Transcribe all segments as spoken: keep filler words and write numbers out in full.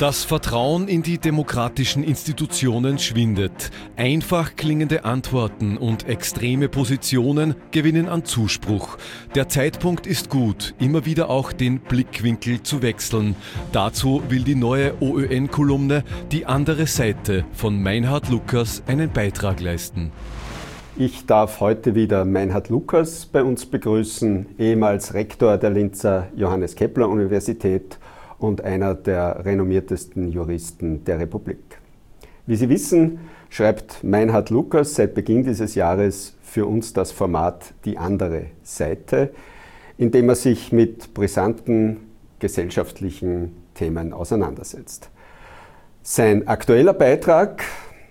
Das Vertrauen in die demokratischen Institutionen schwindet. Einfach klingende Antworten und extreme Positionen gewinnen an Zuspruch. Der Zeitpunkt ist gut, immer wieder auch den Blickwinkel zu wechseln. Dazu will die neue O Ö N-Kolumne Die andere Seite von Meinhard Lukas einen Beitrag leisten. Ich darf heute wieder Meinhard Lukas bei uns begrüßen, ehemals Rektor der Linzer Johannes Kepler Universität und einer der renommiertesten Juristen der Republik. Wie Sie wissen, schreibt Meinhard Lukas seit Beginn dieses Jahres für uns das Format Die andere Seite, in dem er sich mit brisanten gesellschaftlichen Themen auseinandersetzt. Sein aktueller Beitrag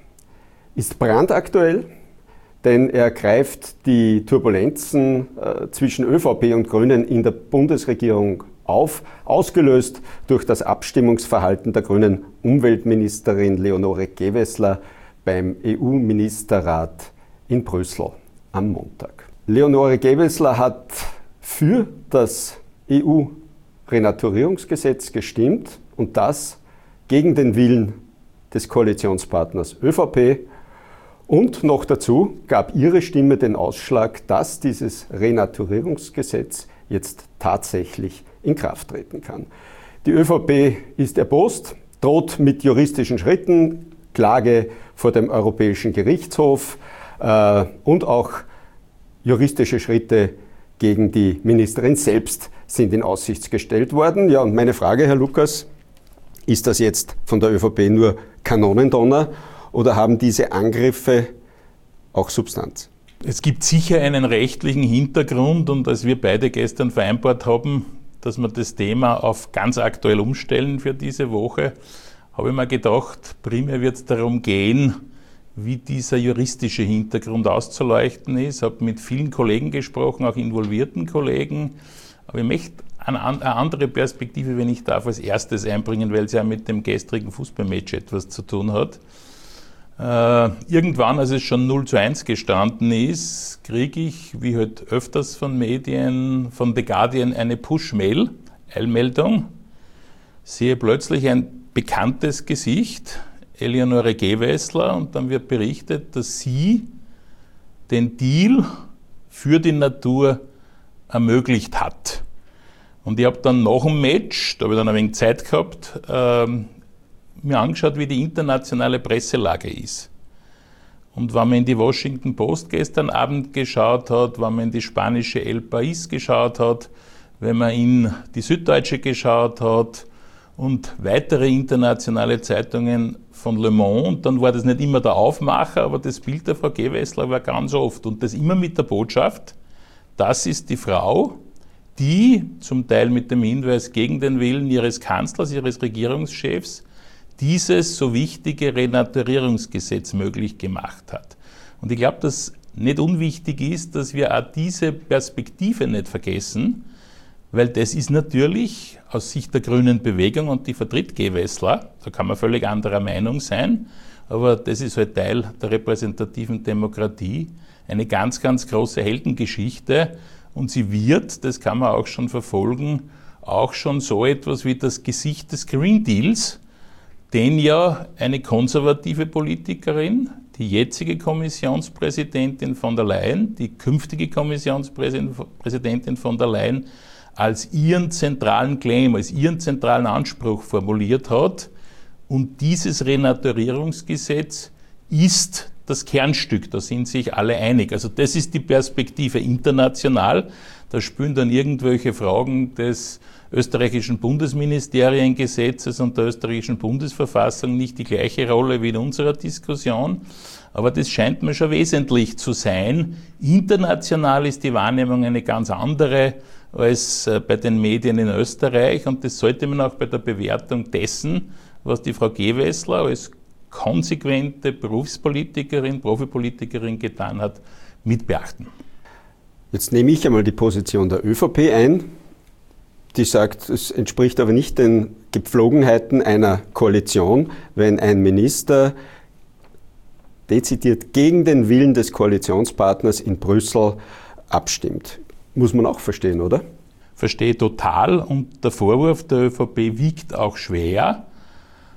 ist brandaktuell, denn er greift die Turbulenzen äh, zwischen ÖVP und Grünen in der Bundesregierung auf, ausgelöst durch das Abstimmungsverhalten der grünen Umweltministerin Leonore Gewessler beim E U-Ministerrat in Brüssel am Montag. Leonore Gewessler hat für das E U-Renaturierungsgesetz gestimmt und das gegen den Willen des Koalitionspartners ÖVP. Und noch dazu gab ihre Stimme den Ausschlag, dass dieses Renaturierungsgesetz jetzt tatsächlich in Kraft treten kann. Die ÖVP ist erbost, droht mit juristischen Schritten, Klage vor dem Europäischen Gerichtshof äh, und auch juristische Schritte gegen die Ministerin selbst sind in Aussicht gestellt worden. Ja, und meine Frage, Herr Lukas, ist das jetzt von der ÖVP nur Kanonendonner oder haben diese Angriffe auch Substanz? Es gibt sicher einen rechtlichen Hintergrund und als wir beide gestern vereinbart haben, dass wir das Thema auf ganz aktuell umstellen für diese Woche, habe ich mir gedacht, primär wird es darum gehen, wie dieser juristische Hintergrund auszuleuchten ist. Ich habe mit vielen Kollegen gesprochen, auch involvierten Kollegen, aber ich möchte eine andere Perspektive, wenn ich darf, als erstes einbringen, weil es ja mit dem gestrigen Fußballmatch etwas zu tun hat. Äh, irgendwann, als es schon null zu eins gestanden ist, kriege ich, wie halt öfters von Medien, von The Guardian eine Push-Mail, Eilmeldung, sehe plötzlich ein bekanntes Gesicht, Eleonore Gewessler, und dann wird berichtet, dass sie den Deal für die Natur ermöglicht hat. Und ich habe dann nach dem Match, da habe ich dann ein wenig Zeit gehabt, ähm, mir angeschaut, wie die internationale Presselage ist. Und wenn man in die Washington Post gestern Abend geschaut hat, wenn man in die spanische El País geschaut hat, wenn man in die Süddeutsche geschaut hat und weitere internationale Zeitungen von Le Monde, dann war das nicht immer der Aufmacher, aber das Bild der Frau Gewessler war ganz oft. Und das immer mit der Botschaft, das ist die Frau, die zum Teil mit dem Hinweis gegen den Willen ihres Kanzlers, ihres Regierungschefs, dieses so wichtige Renaturierungsgesetz möglich gemacht hat. Und ich glaube, dass nicht unwichtig ist, dass wir auch diese Perspektive nicht vergessen, weil das ist natürlich aus Sicht der grünen Bewegung, und die vertritt Gewessler, da kann man völlig anderer Meinung sein, aber das ist halt Teil der repräsentativen Demokratie, eine ganz, ganz große Heldengeschichte, und sie wird, das kann man auch schon verfolgen, auch schon so etwas wie das Gesicht des Green Deals, den ja eine konservative Politikerin, die jetzige Kommissionspräsidentin von der Leyen, die künftige Kommissionspräsidentin von der Leyen, als ihren zentralen Claim, als ihren zentralen Anspruch formuliert hat. Und dieses Renaturierungsgesetz ist das Kernstück, da sind sich alle einig. Also das ist die Perspektive international. Da spielen dann irgendwelche Fragen des österreichischen Bundesministeriengesetzes und der österreichischen Bundesverfassung nicht die gleiche Rolle wie in unserer Diskussion. Aber das scheint mir schon wesentlich zu sein. International ist die Wahrnehmung eine ganz andere als bei den Medien in Österreich. Und das sollte man auch bei der Bewertung dessen, was die Frau Gewessler als konsequente Berufspolitikerin, Profipolitikerin getan hat, mit beachten. Jetzt nehme ich einmal die Position der ÖVP ein, die sagt, es entspricht aber nicht den Gepflogenheiten einer Koalition, wenn ein Minister dezidiert gegen den Willen des Koalitionspartners in Brüssel abstimmt. Muss man auch verstehen, oder? Verstehe total, und der Vorwurf der ÖVP wiegt auch schwer.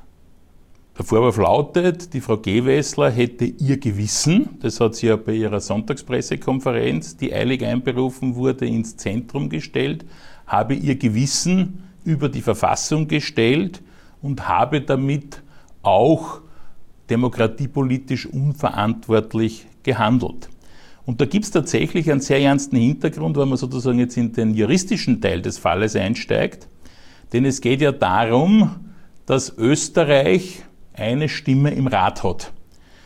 Der Vorwurf lautet, die Frau Gewessler hätte ihr Gewissen, das hat sie ja bei ihrer Sonntagspressekonferenz, die eilig einberufen wurde, ins Zentrum gestellt, habe ihr Gewissen über die Verfassung gestellt und habe damit auch demokratiepolitisch unverantwortlich gehandelt. Und da gibt es tatsächlich einen sehr ernsten Hintergrund, wenn man sozusagen jetzt in den juristischen Teil des Falles einsteigt. Denn es geht ja darum, dass Österreich eine Stimme im Rat hat.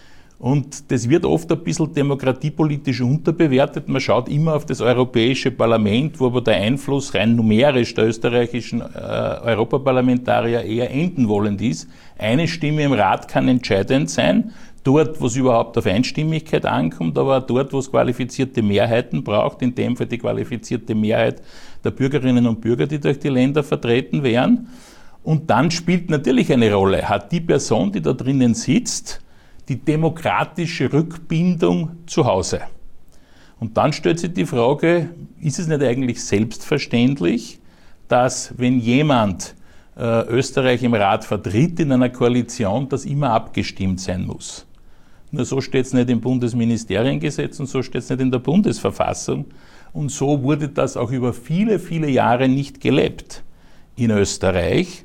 Und das wird oft ein bisschen demokratiepolitisch unterbewertet. Man schaut immer auf das Europäische Parlament, wo aber der Einfluss rein numerisch der österreichischen äh, Europaparlamentarier eher enden wollend ist. Eine Stimme im Rat kann entscheidend sein, dort, wo es überhaupt auf Einstimmigkeit ankommt, aber auch dort, wo es qualifizierte Mehrheiten braucht, in dem Fall die qualifizierte Mehrheit der Bürgerinnen und Bürger, die durch die Länder vertreten wären. Und dann spielt natürlich eine Rolle, hat die Person, die da drinnen sitzt, die demokratische Rückbindung zu Hause. Und dann stellt sich die Frage, ist es nicht eigentlich selbstverständlich, dass wenn jemand äh, Österreich im Rat vertritt in einer Koalition, das immer abgestimmt sein muss? Nur so steht es nicht im Bundesministeriengesetz und so steht es nicht in der Bundesverfassung. Und so wurde das auch über viele, viele Jahre nicht gelebt in Österreich.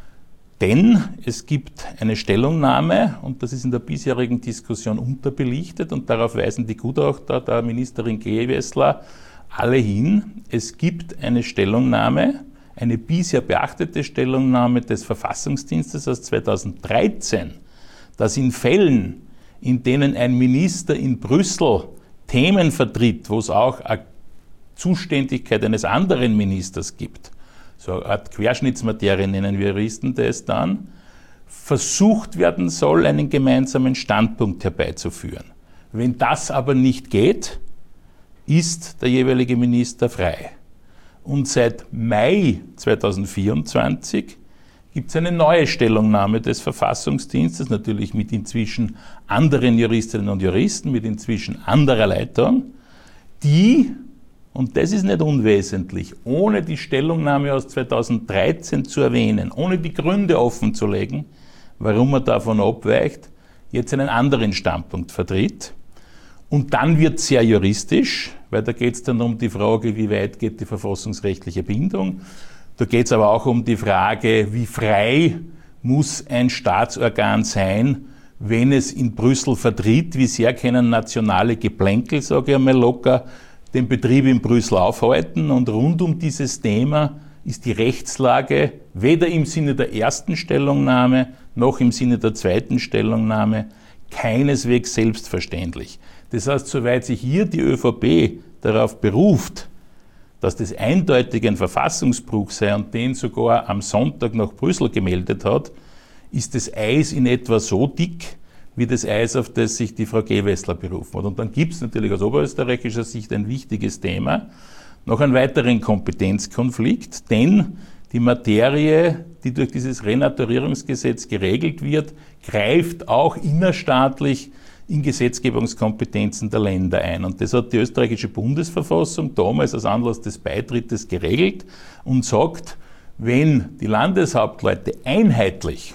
Denn es gibt eine Stellungnahme, und das ist in der bisherigen Diskussion unterbelichtet, und darauf weisen die Gutachter der Ministerin Gewessler alle hin. Es gibt eine Stellungnahme, eine bisher beachtete Stellungnahme des Verfassungsdienstes aus zweitausenddreizehn, dass in Fällen, in denen ein Minister in Brüssel Themen vertritt, wo es auch eine Zuständigkeit eines anderen Ministers gibt, so eine Art Querschnittsmaterie nennen wir Juristen das dann, versucht werden soll, einen gemeinsamen Standpunkt herbeizuführen. Wenn das aber nicht geht, ist der jeweilige Minister frei. Und seit Mai zweitausendvierundzwanzig gibt es eine neue Stellungnahme des Verfassungsdienstes, natürlich mit inzwischen anderen Juristinnen und Juristen, mit inzwischen anderer Leitung, die, und das ist nicht unwesentlich, ohne die Stellungnahme aus zweitausenddreizehn zu erwähnen, ohne die Gründe offenzulegen, warum man davon abweicht, jetzt einen anderen Standpunkt vertritt. Und dann wird es sehr juristisch, weil da geht es dann um die Frage, wie weit geht die verfassungsrechtliche Bindung. Da geht es aber auch um die Frage, wie frei muss ein Staatsorgan sein, wenn es in Brüssel vertritt, wie sehr können nationale Geplänkel, sage ich einmal locker, den Betrieb in Brüssel aufhalten. Und rund um dieses Thema ist die Rechtslage weder im Sinne der ersten Stellungnahme noch im Sinne der zweiten Stellungnahme keineswegs selbstverständlich. Das heißt, soweit sich hier die ÖVP darauf beruft, dass das eindeutig ein Verfassungsbruch sei und den sogar am Sonntag nach Brüssel gemeldet hat, ist das Eis in etwa so dick, wie das Eis, auf das sich die Frau Gewessler berufen hat. Und dann gibt es natürlich aus oberösterreichischer Sicht ein wichtiges Thema, noch einen weiteren Kompetenzkonflikt, denn die Materie, die durch dieses Renaturierungsgesetz geregelt wird, greift auch innerstaatlich in Gesetzgebungskompetenzen der Länder ein. Und das hat die österreichische Bundesverfassung damals als Anlass des Beitrittes geregelt und sagt, wenn die Landeshauptleute einheitlich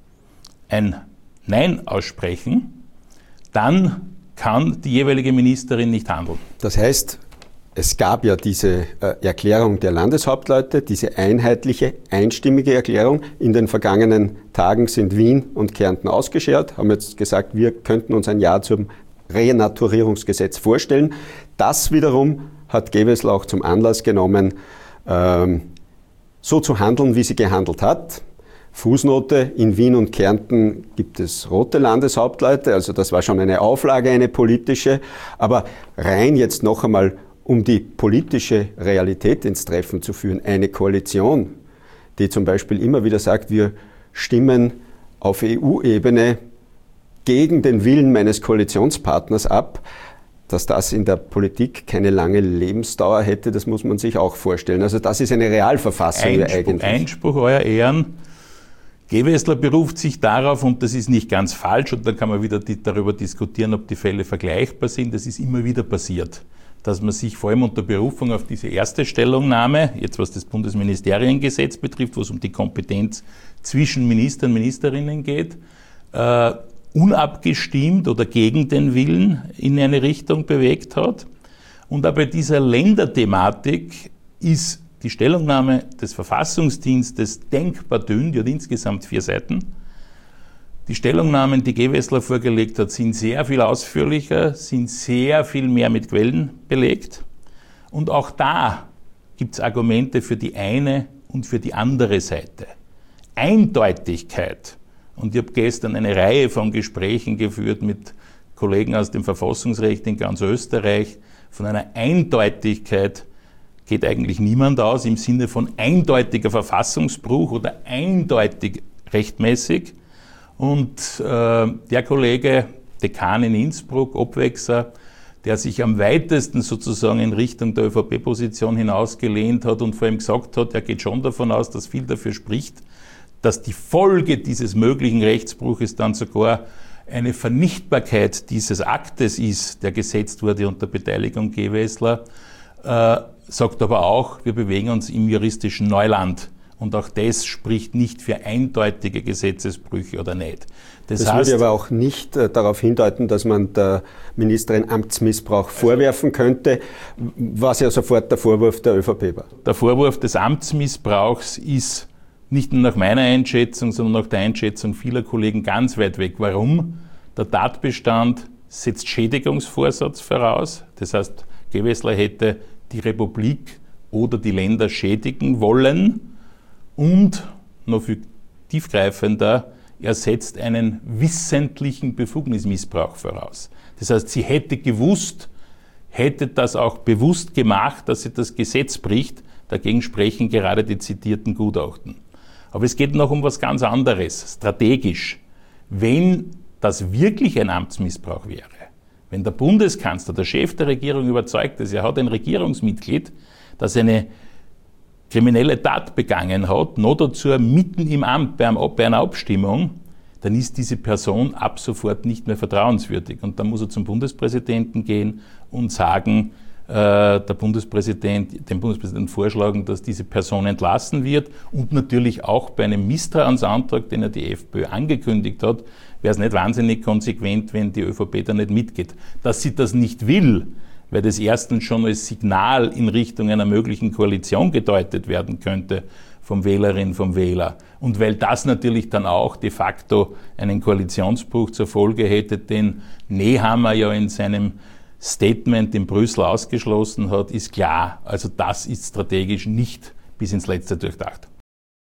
ein Nein aussprechen, dann kann die jeweilige Ministerin nicht handeln. Das heißt, es gab ja diese äh, Erklärung der Landeshauptleute, diese einheitliche, einstimmige Erklärung. In den vergangenen Tagen sind Wien und Kärnten ausgeschert, haben jetzt gesagt, wir könnten uns ein Ja zum Renaturierungsgesetz vorstellen. Das wiederum hat Gewessler auch zum Anlass genommen, ähm, so zu handeln, wie sie gehandelt hat. Fußnote, in Wien und Kärnten gibt es rote Landeshauptleute, also das war schon eine Auflage, eine politische, aber rein jetzt noch einmal, um die politische Realität ins Treffen zu führen, eine Koalition, die zum Beispiel immer wieder sagt, wir stimmen auf E U-Ebene gegen den Willen meines Koalitionspartners ab, dass das in der Politik keine lange Lebensdauer hätte, das muss man sich auch vorstellen. Also das ist eine Realverfassung Einspruch, eigentlich. Einspruch, Euer Ehren. Gewessler beruft sich darauf, und das ist nicht ganz falsch, und dann kann man wieder die, darüber diskutieren, ob die Fälle vergleichbar sind. Das ist immer wieder passiert, dass man sich vor allem unter Berufung auf diese erste Stellungnahme, jetzt was das Bundesministeriengesetz betrifft, wo es um die Kompetenz zwischen Ministern und Ministerinnen geht, äh, unabgestimmt oder gegen den Willen in eine Richtung bewegt hat. Und auch bei dieser Länderthematik ist die Stellungnahme des Verfassungsdienstes denkbar dünn, die hat insgesamt vier Seiten. Die Stellungnahmen, die Gewessler vorgelegt hat, sind sehr viel ausführlicher, sind sehr viel mehr mit Quellen belegt. Und auch da gibt es Argumente für die eine und für die andere Seite. Eindeutigkeit. Und ich habe gestern eine Reihe von Gesprächen geführt mit Kollegen aus dem Verfassungsrecht in ganz Österreich. Von einer Eindeutigkeit geht eigentlich niemand aus, im Sinne von eindeutiger Verfassungsbruch oder eindeutig rechtmäßig. Und äh, der Kollege, Dekan in Innsbruck, Obwechser, der sich am weitesten sozusagen in Richtung der ÖVP-Position hinausgelehnt hat und vor allem gesagt hat, er geht schon davon aus, dass viel dafür spricht, dass die Folge dieses möglichen Rechtsbruches dann sogar eine Vernichtbarkeit dieses Aktes ist, der gesetzt wurde unter Beteiligung Gewessler, äh, sagt aber auch, wir bewegen uns im juristischen Neuland. Und auch das spricht nicht für eindeutige Gesetzesbrüche oder nicht. Das, das heißt, würde aber auch nicht äh, darauf hindeuten, dass man der Ministerin Amtsmissbrauch vorwerfen könnte, was ja sofort der Vorwurf der ÖVP war. Der Vorwurf des Amtsmissbrauchs ist nicht nur nach meiner Einschätzung, sondern nach der Einschätzung vieler Kollegen ganz weit weg. Warum? Der Tatbestand setzt Schädigungsvorsatz voraus. Das heißt, Gewessler hätte die Republik oder die Länder schädigen wollen. Und, noch viel tiefgreifender, er setzt einen wissentlichen Befugnismissbrauch voraus. Das heißt, sie hätte gewusst, hätte das auch bewusst gemacht, dass sie das Gesetz bricht. Dagegen sprechen gerade die zitierten Gutachten. Aber es geht noch um was ganz anderes, strategisch. Wenn das wirklich ein Amtsmissbrauch wäre, wenn der Bundeskanzler, der Chef der Regierung überzeugt ist, er hat ein Regierungsmitglied, das eine kriminelle Tat begangen hat, noch dazu mitten im Amt bei einer Abstimmung, dann ist diese Person ab sofort nicht mehr vertrauenswürdig. Und dann muss er zum Bundespräsidenten gehen und sagen, äh, der Bundespräsident, dem Bundespräsidenten vorschlagen, dass diese Person entlassen wird. Und natürlich auch bei einem Misstrauensantrag, den ja die FPÖ angekündigt hat, wäre es nicht wahnsinnig konsequent, wenn die ÖVP da nicht mitgeht. Dass sie das nicht will, weil das erstens schon als Signal in Richtung einer möglichen Koalition gedeutet werden könnte vom Wählerin, vom Wähler. Und weil das natürlich dann auch de facto einen Koalitionsbruch zur Folge hätte, den Nehammer ja in seinem Statement in Brüssel ausgeschlossen hat, ist klar. Also das ist strategisch nicht bis ins Letzte durchdacht.